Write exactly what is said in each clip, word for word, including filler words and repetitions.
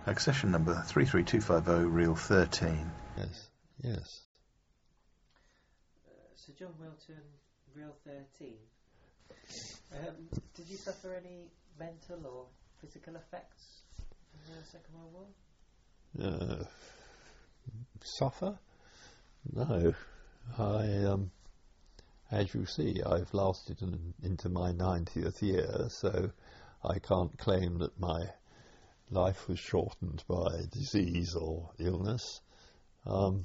Accession number three three two five zero, reel thirteen. Yes, yes. Uh, Sir John Wilton, reel thirteen. Um, did you suffer any mental or physical effects in the Second World War? Uh, suffer? No. I, um, as you see, I've lasted in, into my ninetieth year, so I can't claim that my life was shortened by disease or illness. Um,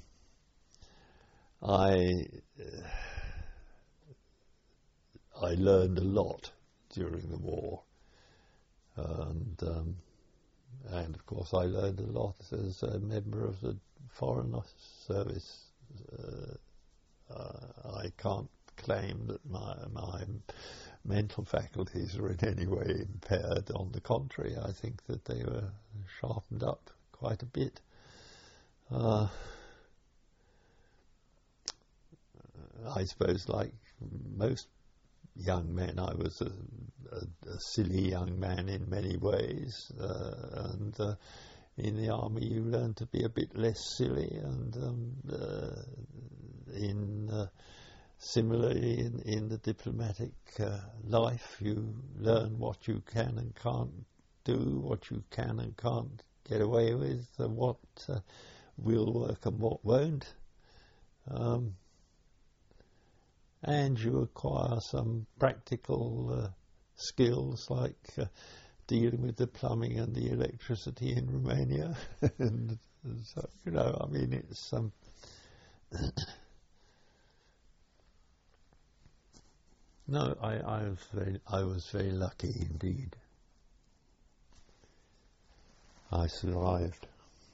I uh, I learned a lot during the war, and um, and of course I learned a lot as a member of the Foreign Service. Uh, uh, I can't claim that my my mental faculties are in any way impaired. On the contrary, I think that they were sharpened up quite a bit. Uh, I suppose, like most young men, I was a, a, a silly young man in many ways, uh, and uh, in the army you learn to be a bit less silly, and um, uh, in uh, similarly in, in the diplomatic uh, life you learn what you can and can't do, what you can and can't get away with, and what uh, will work and what won't. Um, and you acquire some practical uh, skills like uh, dealing with the plumbing and the electricity in Romania. and, and so, you know, I mean, it's um, no, I, I was very, I was very lucky indeed. I survived,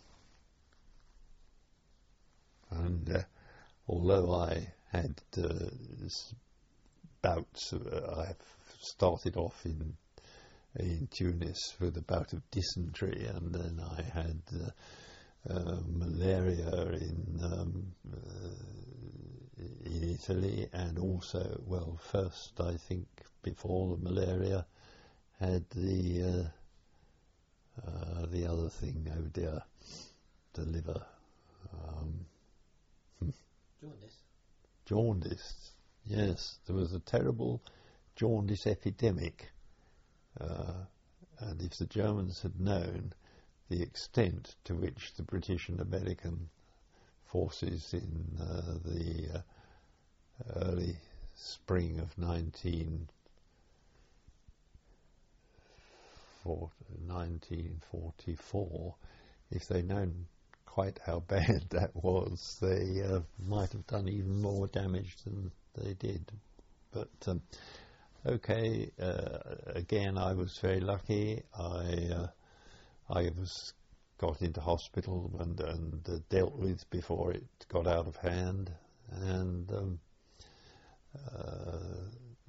and uh, although I had uh, bouts, uh, I started off in in Tunis with a bout of dysentery, and then I had uh, uh, malaria in um, uh, in Italy, and also, well, first I think before the malaria, had the uh, uh, the other thing. Oh dear, the liver. Um, Jaundice. Jaundice, yes. There was a terrible jaundice epidemic, uh, and if the Germans had known the extent to which the British and American forces in uh, the uh, early spring of nineteen forty-four, if they'd known quite how bad that was, they uh, might have done even more damage than they did. But um, okay, uh, again, I was very lucky. I uh, I was got into hospital and, and uh, dealt with before it got out of hand, and um, uh,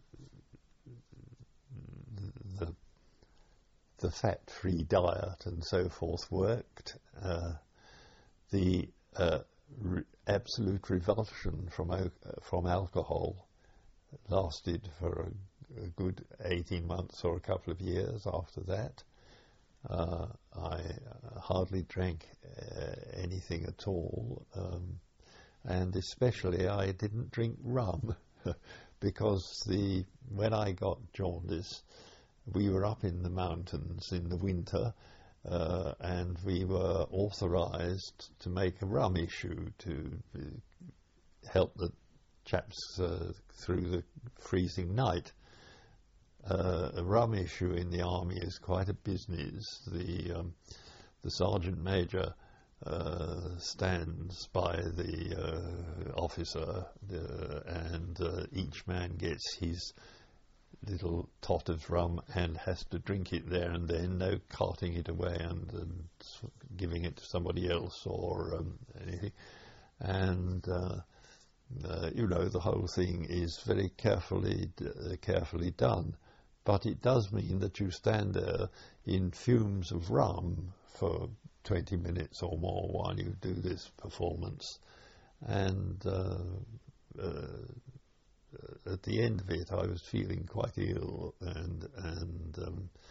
the the fat-free diet and so forth worked. Uh, the uh, re absolute revulsion from uh, from alcohol lasted for a, a good eighteen months or a couple of years after that. Uh, I uh, hardly drank uh, anything at all, um, and especially I didn't drink rum because the when I got jaundice, we were up in the mountains in the winter, uh, and we were authorised to make a rum issue to uh, help the chaps uh, through the freezing night. Uh, a rum issue in the army is quite a business. The um, the sergeant major uh, stands by the uh, officer, uh, and uh, each man gets his little tot of rum and has to drink it there and then, no carting it away and, and giving it to somebody else or um, anything. And uh, uh, you know, the whole thing is very carefully uh, carefully done. But it does mean that you stand there in fumes of rum for twenty minutes or more while you do this performance. And uh, uh, at the end of it, I was feeling quite ill, and and um,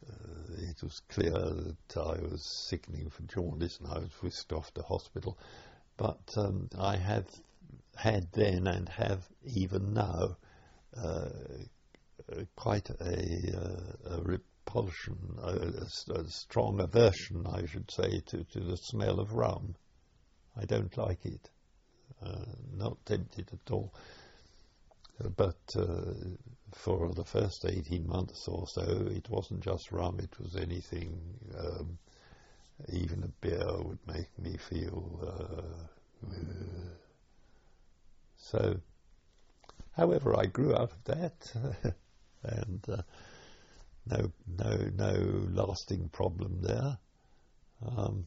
uh, it was clear that I was sickening for jaundice and I was whisked off to hospital. But um, I have had then and have even now uh, uh, quite a, uh, a repulsion, a, a, a strong aversion, I should say, to, to the smell of rum. I don't like it. Uh, not tempted at all. Uh, but uh, for the first eighteen months or so, it wasn't just rum, it was anything. Um, even a beer would make me feel... Uh, uh, so, however, I grew out of that, and uh, no, no, no lasting problem there. Um,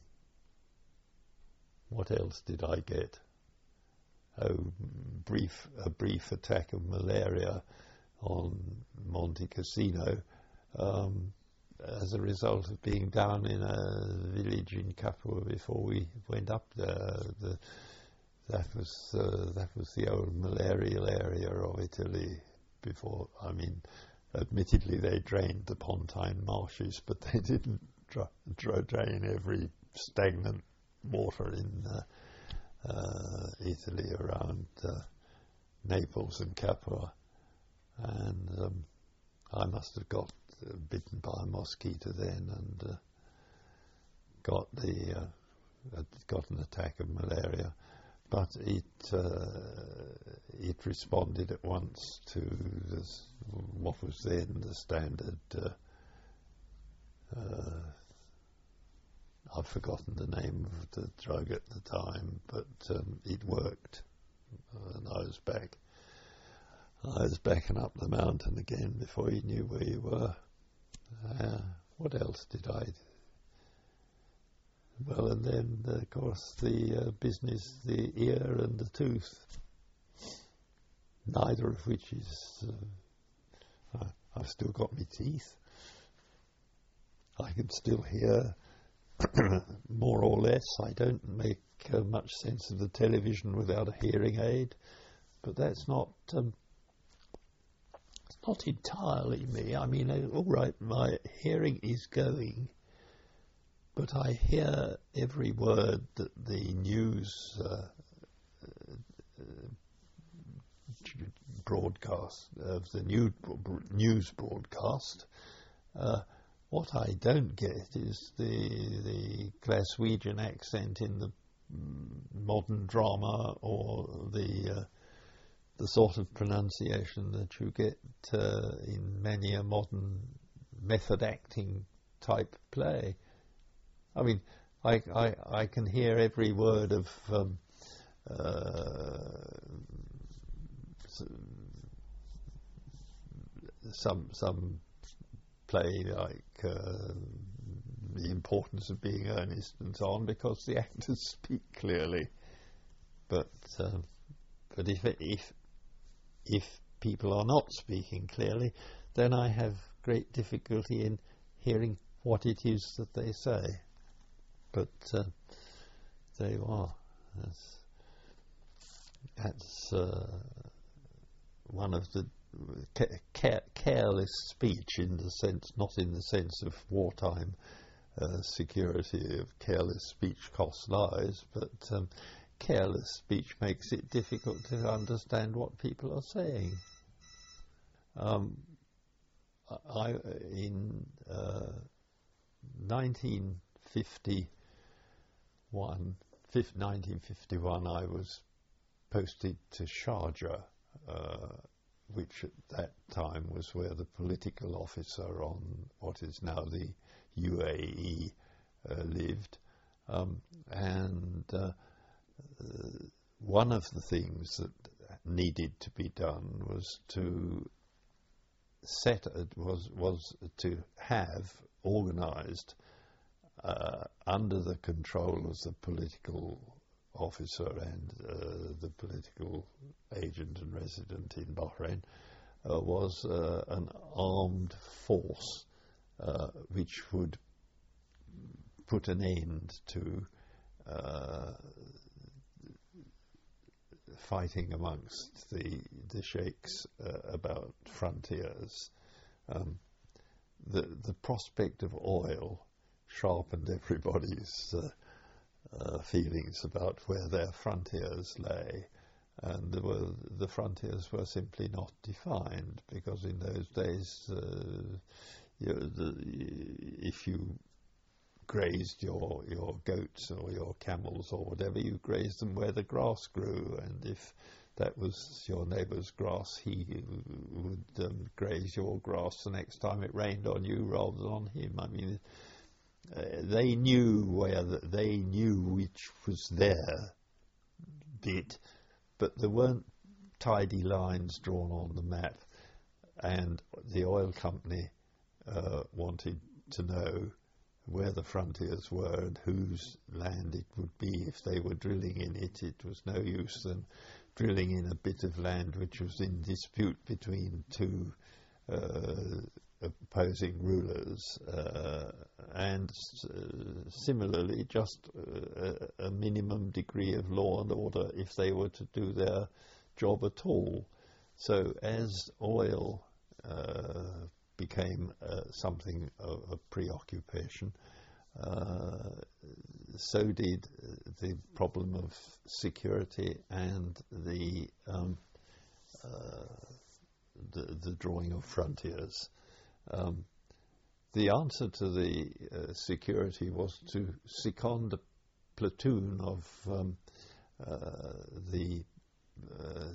what else did I get? Oh, brief, a brief attack of malaria on Monte Cassino um, as a result of being down in a village in Capua before we went up there. The, that was uh, that was the old malarial area of Italy before. I mean, admittedly they drained the Pontine marshes, but they didn't dra dra drain every stagnant water in uh, uh, Italy around uh, Naples and Capua. And um, I must have got uh, bitten by a mosquito then and uh, got the uh, got an attack of malaria. But it uh, it responded at once to this, what was then the standard. Uh, uh, I've forgotten the name of the drug at the time, but um, it worked, uh, and I was back. I was backing up the mountain again before you knew where you were. Uh, what else did I do? Well, and then, uh, of course, the uh, business, the ear and the tooth, neither of which is... Uh, I, I've still got my teeth. I can still hear more or less. I don't make uh, much sense of the television without a hearing aid, but that's not... Um, it's not entirely me. I mean, uh, all right, my hearing is going, but I hear every word that the news uh, uh, broadcast, of the new news broadcast. Uh, what I don't get is the the Glaswegian accent in the modern drama, or the uh, the sort of pronunciation that you get uh, in many a modern method acting type play. I mean, I, I, I can hear every word of um, uh, some some play like uh, The Importance of Being Earnest and so on, because the actors speak clearly. But um, but if if if people are not speaking clearly, then I have great difficulty in hearing what it is that they say. But uh, there you are. That's, that's uh, one of the ca careless speech, in the sense, not in the sense of wartime uh, security of careless speech costs lives, but um, careless speech makes it difficult to understand what people are saying. Um, I, in uh, nineteen fifty-one, nineteen fifty-one, I was posted to Sharjah, uh, which at that time was where the political officer on what is now the U A E uh, lived. Um, and uh, Uh, one of the things that needed to be done was to set uh, was was to have organised uh, under the control of the political officer and uh, the political agent and resident in Bahrain uh, was uh, an armed force uh, which would put an end to uh, fighting amongst the the sheikhs uh, about frontiers. Um, the the prospect of oil sharpened everybody's uh, uh, feelings about where their frontiers lay, and there were, the frontiers were simply not defined, because in those days, uh, you know, the, if you grazed your your goats or your camels or whatever, you grazed them where the grass grew, and if that was your neighbour's grass, he would um, graze your grass the next time it rained on you rather than on him. I mean, uh, they knew where the, they knew which was their bit, but there weren't tidy lines drawn on the map, and the oil company uh, wanted to know where the frontiers were and whose land it would be. If they were drilling in it, it was no use them drilling in a bit of land which was in dispute between two uh, opposing rulers, uh, and uh, similarly just uh, a minimum degree of law and order if they were to do their job at all. So as oil uh, became uh, something of a preoccupation, uh, so did the problem of security and the, um, uh, the the drawing of frontiers. Um, the answer to the uh, security was to second a platoon of um, uh, the uh,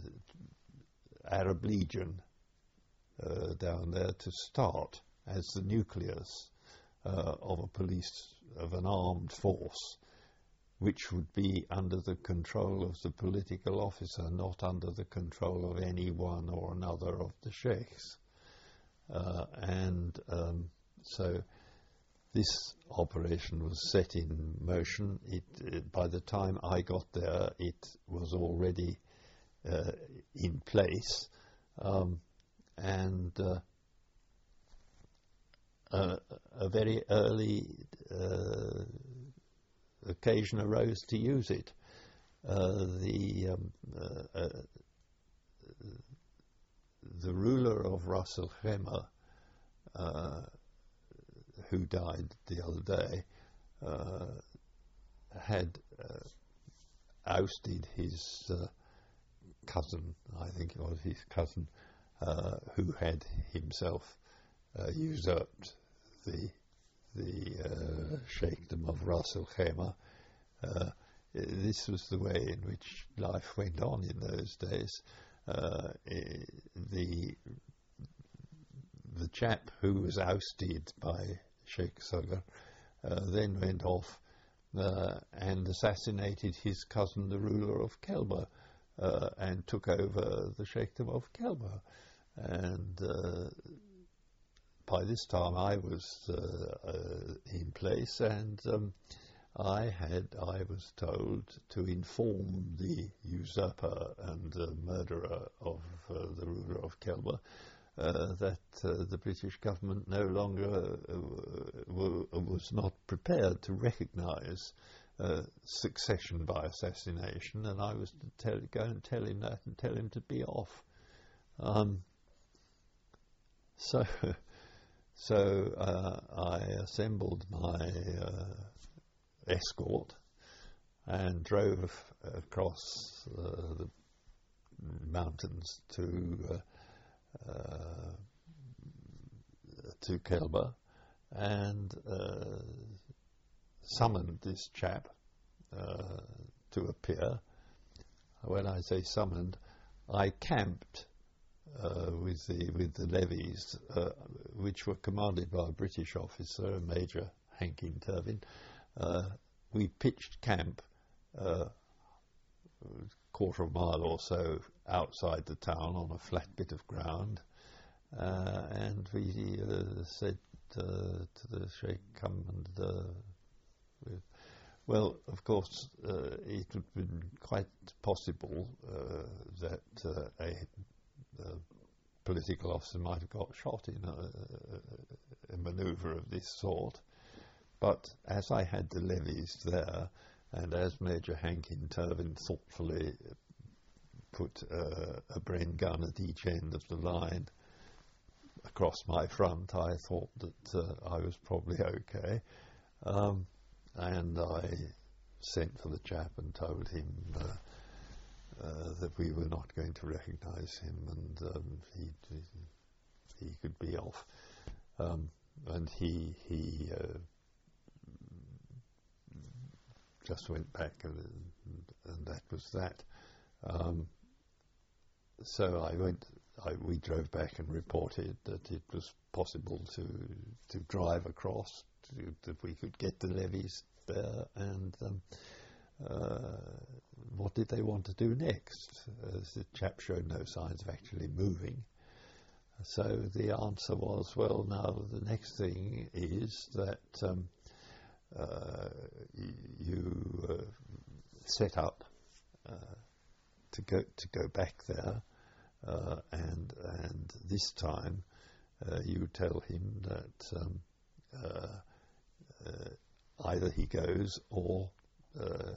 Arab Legion uh, down there to start as the nucleus uh, of a police, of an armed force, which would be under the control of the political officer, not under the control of any one or another of the sheikhs. Uh, and um, so this operation was set in motion. It, it, by the time I got there, it was already uh, in place, um, and uh, a, a very early uh, occasion arose to use it. Uh, the um, uh, uh, the ruler of Ras Al Khaimah, uh, who died the other day, uh, had uh, ousted his uh, cousin, I think it was his cousin, uh, who had himself uh, usurped the the uh, Sheikhdom of Ras Al Khaimah. Uh, this was the way in which life went on in those days. Uh, the the chap who was ousted by Sheikh Sagar uh, then went off uh, and assassinated his cousin, the ruler of Kelba, uh, and took over the Sheikhdom of Kelba. And uh, by this time I was uh, uh, in place, and um, I had, I was told to inform the usurper and uh, murderer of uh, the ruler of Kelba uh, that uh, the British government no longer uh, w was not prepared to recognise uh, succession by assassination, and I was to tell, go and tell him that and tell him to be off. Um, so, so uh, I assembled my uh, escort and drove across uh, the mountains to uh, uh, to Kelba, and uh, summoned this chap uh, to appear. When I say summoned, I camped uh, with the with the levies, uh, which were commanded by a British officer, Major Hankin Turvin. Uh, we pitched camp uh, a quarter of a mile or so outside the town on a flat bit of ground, uh, and we uh, said uh, to the Sheikh, come and uh, well, of course, uh, it would have been quite possible uh, that uh, a, a political officer might have got shot in a, a manoeuvre of this sort. But as I had the levies there, and as Major Hankin Turvin thoughtfully put uh, a Bren gun at each end of the line, across my front, I thought that uh, I was probably okay. Um, and I sent for the chap and told him uh, uh, that we were not going to recognise him, and um, he, he he could be off. Um, and he he uh, just went back, and, and that was that. Um, so I went. I, we drove back and reported that it was possible to to drive across, to, that we could get the levies there, and um, uh, what did they want to do next? As the chap showed no signs of actually moving. So the answer was, well, now the next thing is that um, uh, y- you uh, set up uh, to go to go back there. Uh, and and this time uh, you tell him that um, uh, uh, either he goes or uh,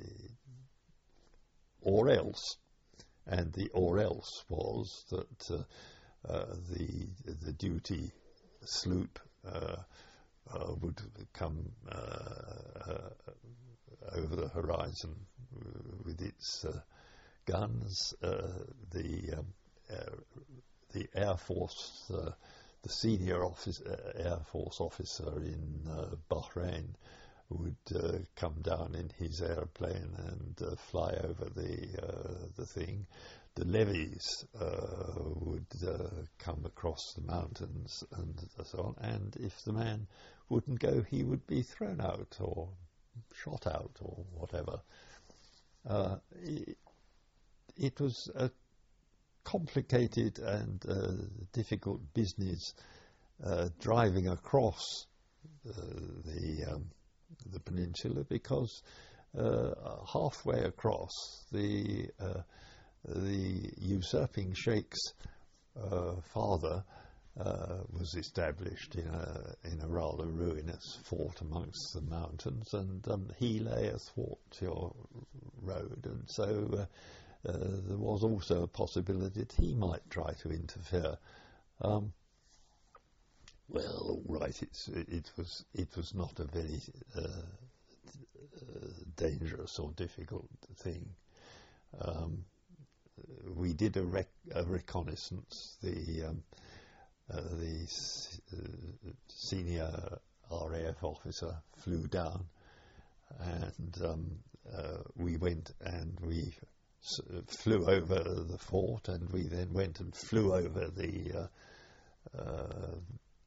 or else, and the or else was that uh, uh, the the duty sloop uh, uh, would come uh, uh, over the horizon with its uh, guns. Uh, the um, uh, the Air Force, uh, the senior office, uh, Air Force officer in uh, Bahrain would uh, come down in his airplane and uh, fly over the uh, the thing. The levies uh, would uh, come across the mountains and so on. And if the man wouldn't go, he would be thrown out or shot out or whatever. Uh, it, It was a complicated and uh, difficult business uh, driving across uh, the um, the peninsula, because uh, halfway across, the uh, the usurping sheikh's uh, father uh, was established in a in a rather ruinous fort amongst the mountains, and um, he lay athwart your road, and so. Uh, Uh, there was also a possibility that he might try to interfere. Um, well, all right, it's, it, it was it was not a very uh, uh, dangerous or difficult thing. Um, we did a, rec- a reconnaissance. The um, uh, the s- uh, senior R A F officer flew down, and um, uh, we went and we. flew over the fort, and we then went and flew over the uh, uh,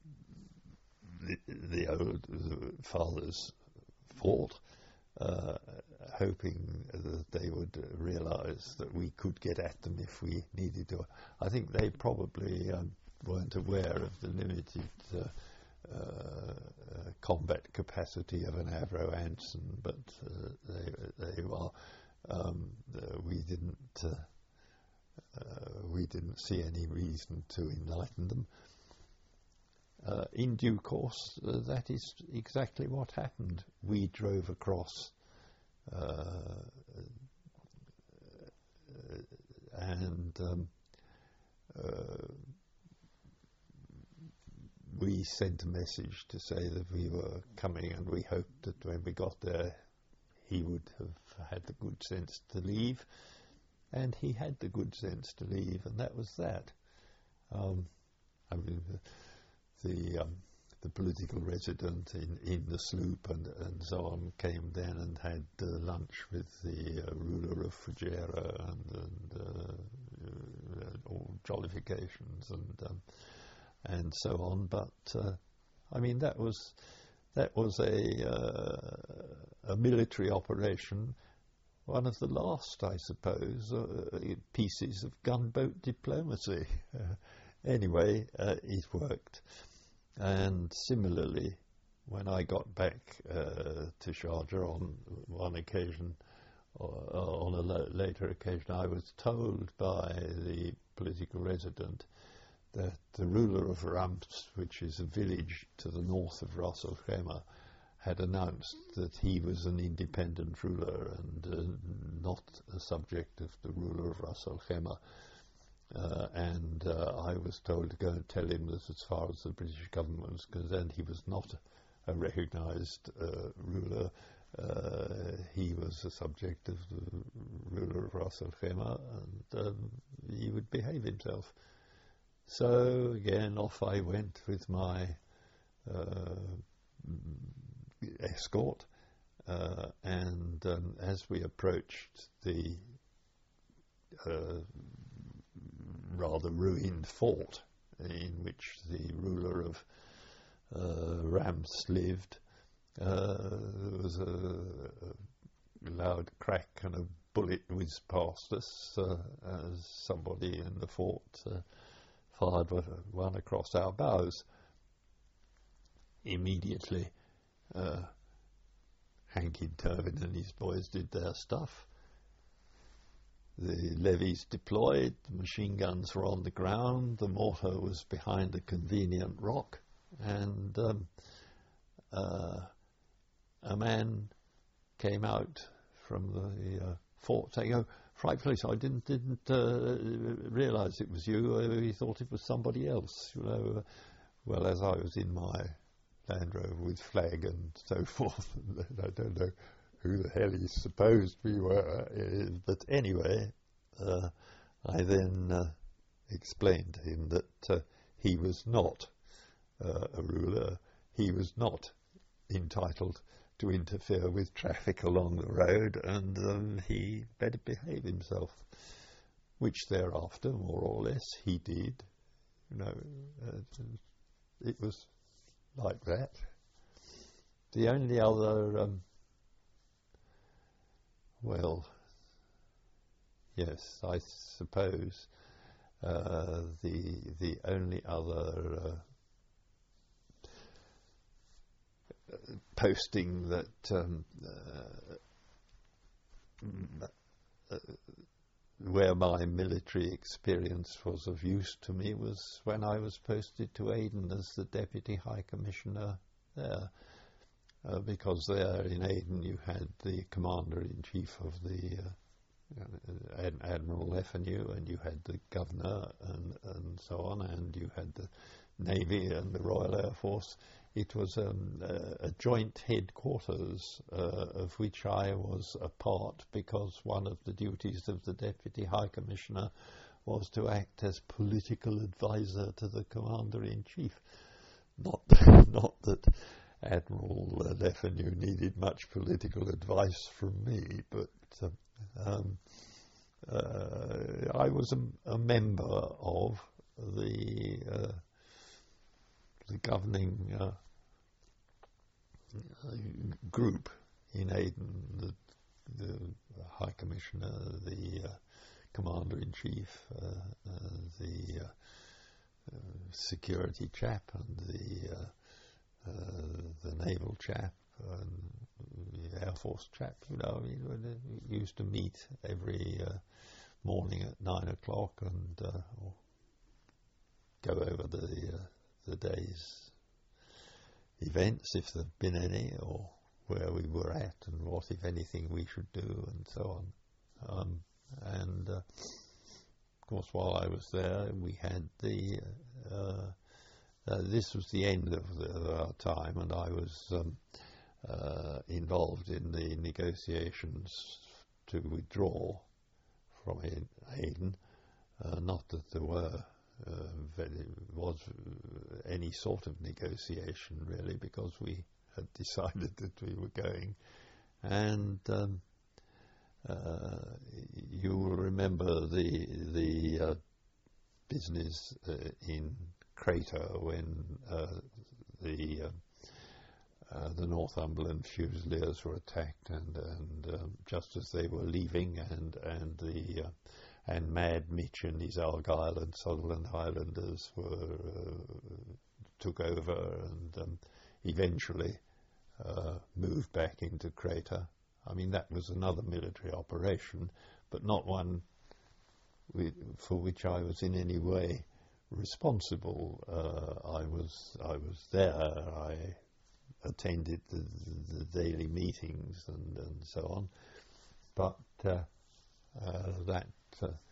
the, the old the father's fort, uh, hoping that they would realise that we could get at them if we needed to. I think they probably um, weren't aware of the limited uh, uh, combat capacity of an Avro Anson, but uh, they they were. Um, uh, we didn't uh, uh, we didn't see any reason to enlighten them. Uh, in due course, uh, that is exactly what happened. We drove across, uh, and um, uh, we sent a message to say that we were coming, and we hoped that when we got there, he would have had the good sense to leave, and he had the good sense to leave, and that was that. Um, I mean, the the, um, the political resident in, in the sloop and, and so on came then and had uh, lunch with the uh, ruler of Fujairah and, and uh, uh, all jollifications and um, and so on. But uh, I mean, that was that was a uh, a military operation, one of the last, I suppose, uh, pieces of gunboat diplomacy. Uh, anyway, uh, it worked. And similarly, when I got back uh, to Sharjah on one occasion, or uh, on a la- later occasion, I was told by the political resident that the ruler of Rams, which is a village to the north of Ras Al Khaimah, had announced that he was an independent ruler and uh, not a subject of the ruler of Ras Al Khaimah. uh, and uh, I was told to go and tell him that as far as the British government was concerned, he was not a recognised uh, ruler. Uh, he was a subject of the ruler of Ras Al Khaimah, and um, he would behave himself. So again, off I went with my uh, escort, uh, and um, as we approached the uh, rather ruined fort in which the ruler of uh, Rams lived, uh, there was a, a loud crack and a bullet whizzed past us uh, as somebody in the fort uh, fired one across our bows. Immediately, uh, Hank in Turvin and his boys did their stuff. The levies deployed, the machine guns were on the ground, the mortar was behind a convenient rock, and um, uh, a man came out from the uh, fort saying, "Oh, Fright Police, I didn't didn't uh, realise it was you. Uh, we thought it was somebody else." You know, uh, well, as I was in my Land Rover with flag and so forth, and I don't know who the hell he supposed we were, uh, but anyway, uh, I then uh, explained to him that uh, he was not uh, a ruler. He was not entitled to interfere with traffic along the road, and um, he better behave himself, which thereafter, more or less, he did. You know, uh, it was like that. The only other, um, well, yes, I suppose uh, the the only other uh, posting that um, uh, uh, where my military experience was of use to me was when I was posted to Aden as the Deputy High Commissioner there, uh, because there in Aden you had the Commander-in-Chief of the uh, Ad Admiral Lefanu, and you had the Governor and, and so on, and you had the Navy and the Royal Air Force. It was um, a, a joint headquarters uh, of which I was a part, because one of the duties of the Deputy High Commissioner was to act as political advisor to the Commander-in-Chief. Not, not that Admiral Lefanu needed much political advice from me, but um, um, uh, I was a, a member of the uh, the governing uh, group in Aden, the, the High Commissioner, the uh, Commander-in-Chief, uh, uh, the uh, uh, security chap, and the uh, uh, the naval chap, and the Air Force chap. You know, we used to meet every uh, morning at nine o'clock and uh, go over the uh, the day's events, if there have been any, or where we were at, and what, if anything, we should do, and so on. Um, and uh, of course, while I was there, we had the uh, uh, this was the end of, the, of our time, and I was um, uh, involved in the negotiations to withdraw from Aden. Uh, not that there were Uh, very, was any sort of negotiation, really, because we had decided that we were going. And um, uh, you will remember the the uh, business uh, in Crater when uh, the uh, uh, the Northumberland Fusiliers were attacked, and and um, just as they were leaving, and and the uh, and Mad Mitch and his Argyll and Sutherland Highlanders were uh, took over, and um, eventually uh, moved back into Crater. I mean, that was another military operation, but not one we, for which I was in any way responsible. Uh, I was I was there. I attended the, the, the daily meetings and, and so on, but uh, uh, that uh,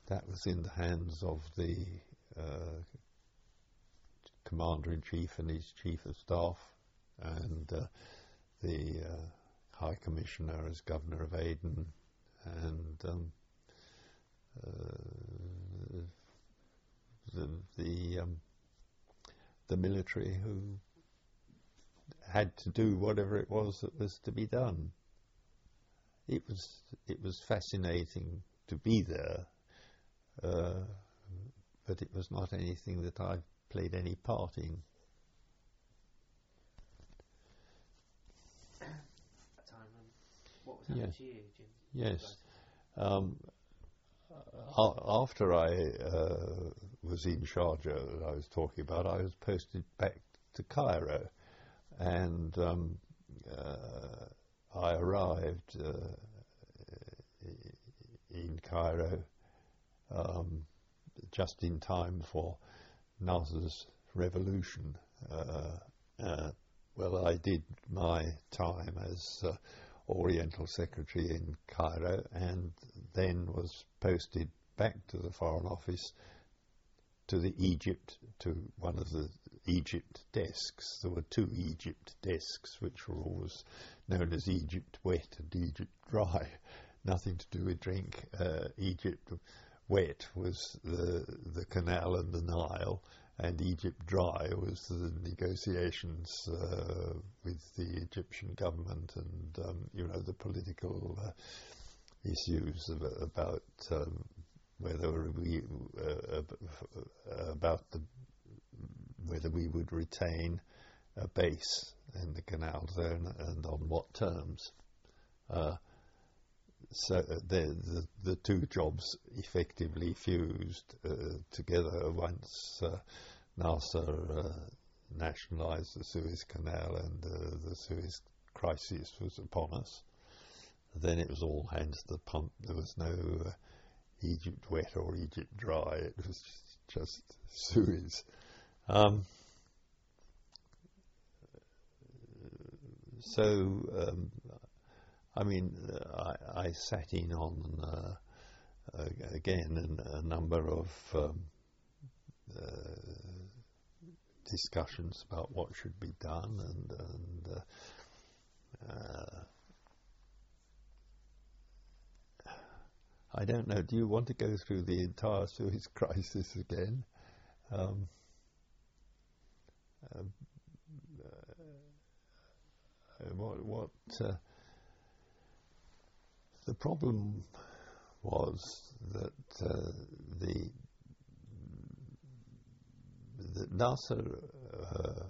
that was in the hands of the uh, Commander-in-Chief and his Chief of Staff, and uh, the uh, High Commissioner as Governor of Aden, and um, uh, the the, um, the military, who had to do whatever it was that was to be done. It was it was fascinating to be there, uh, but it was not anything that I played any part in. That time, um, what was happening Yes. to you, Jim? Yes. Um, a- after I uh, was in Sharjah, that I was talking about, I was posted back to Cairo, and um, uh, I arrived uh, in Cairo um, just in time for Nasser's revolution. Uh, uh, well, I did my time as uh, Oriental Secretary in Cairo, and then was posted back to the Foreign Office, to the Egypt, to one of the Egypt desks. There were two Egypt desks, which were always known as Egypt Wet and Egypt Dry. Nothing to do with drink. Uh, Egypt Wet was the the canal and the Nile, and Egypt Dry was the negotiations uh, with the Egyptian government, and um, you know, the political uh, issues about, about um, whether we uh, about the whether we would retain a base in the canal zone and on what terms. Uh, so uh, the, the the two jobs effectively fused uh, together once uh, Nasser uh, nationalised the Suez Canal, and uh, the Suez crisis was upon us. Then it was all hands to the pump. There was no uh, Egypt Wet or Egypt Dry. It was just, just Suez. Um, so, um, I mean, uh, I, I sat in on, uh, uh, again, an, a number of um, uh, discussions about what should be done, and, and uh, uh, I don't know, do you want to go through the entire Suez crisis again? Um, uh, uh, what what uh, the problem was that uh, the that Nasser uh,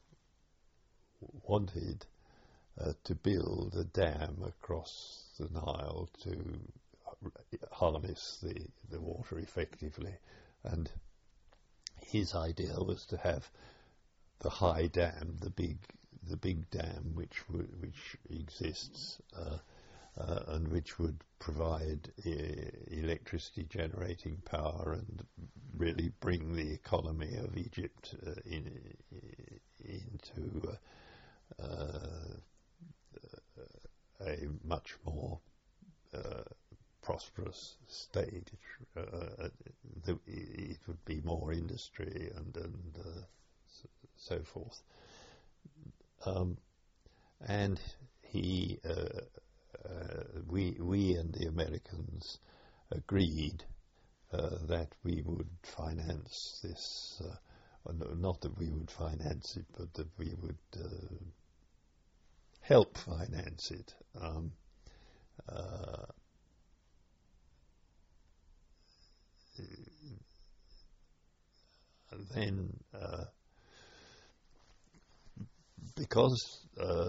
wanted uh, to build a dam across the Nile to harness the, the water effectively, and his idea was to have the high dam, the big the big dam which would, which exists uh, uh, and which would provide e- electricity generating power and really bring the economy of Egypt uh, in, into uh, uh, a much more uh, prosperous state. Uh, the, it would be more industry and, and uh, so forth. Um, and he, uh, uh, we, we and the Americans agreed uh, that we would finance this. Uh, not that we would finance it, but that we would uh, help finance it. Um, uh, And then, uh, because uh,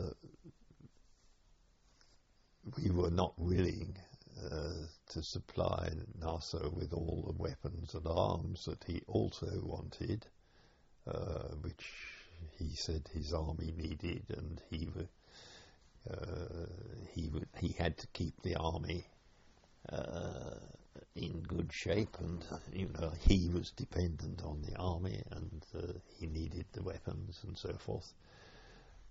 we were not willing uh, to supply Nasser with all the weapons and arms that he also wanted, uh, which he said his army needed, and he would, uh, he would, he had to keep the army Uh, in good shape, and uh, you know, he was dependent on the army, and uh, he needed the weapons and so forth.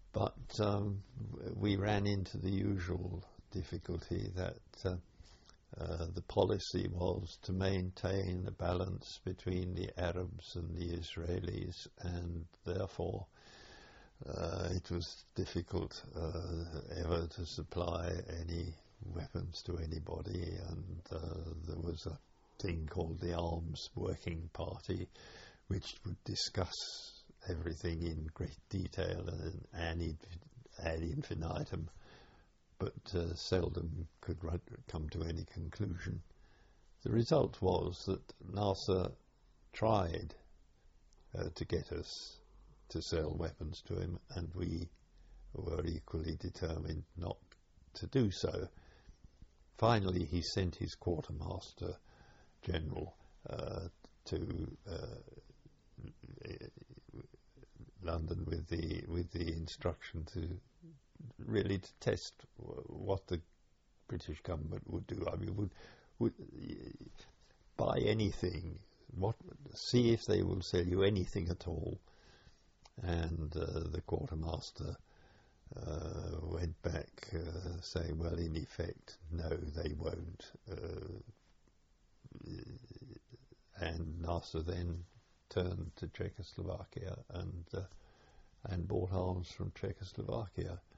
But um, we ran into the usual difficulty that uh, Uh, the policy was to maintain a balance between the Arabs and the Israelis, and therefore uh, it was difficult uh, ever to supply any weapons to anybody, and uh, there was a thing called the Arms Working Party, which would discuss everything in great detail and, and ad infinitum, but uh, seldom could come to any conclusion. The result was that Nasser tried uh, to get us to sell weapons to him, and we were equally determined not to do so. Finally, he sent his quartermaster general uh, to uh, London with the with the instruction to really to test what the British government would do. I mean, would would buy anything, what see if they will sell you anything at all. And uh, the quartermaster uh, went back uh, saying, well, in effect, no, they won't. Uh, and Nasser then turned to Czechoslovakia and uh, and bought arms from Czechoslovakia.